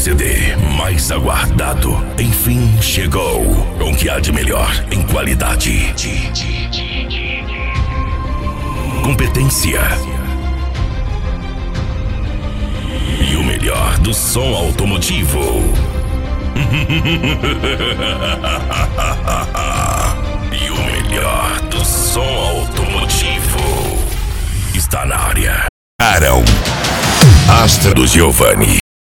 CD mais aguardado, enfim chegou. Com o que há de melhor em qualidade, competência e o melhor do som automotivo. E o melhor do som automotivo está na área. Arão, Astra do Giovanni.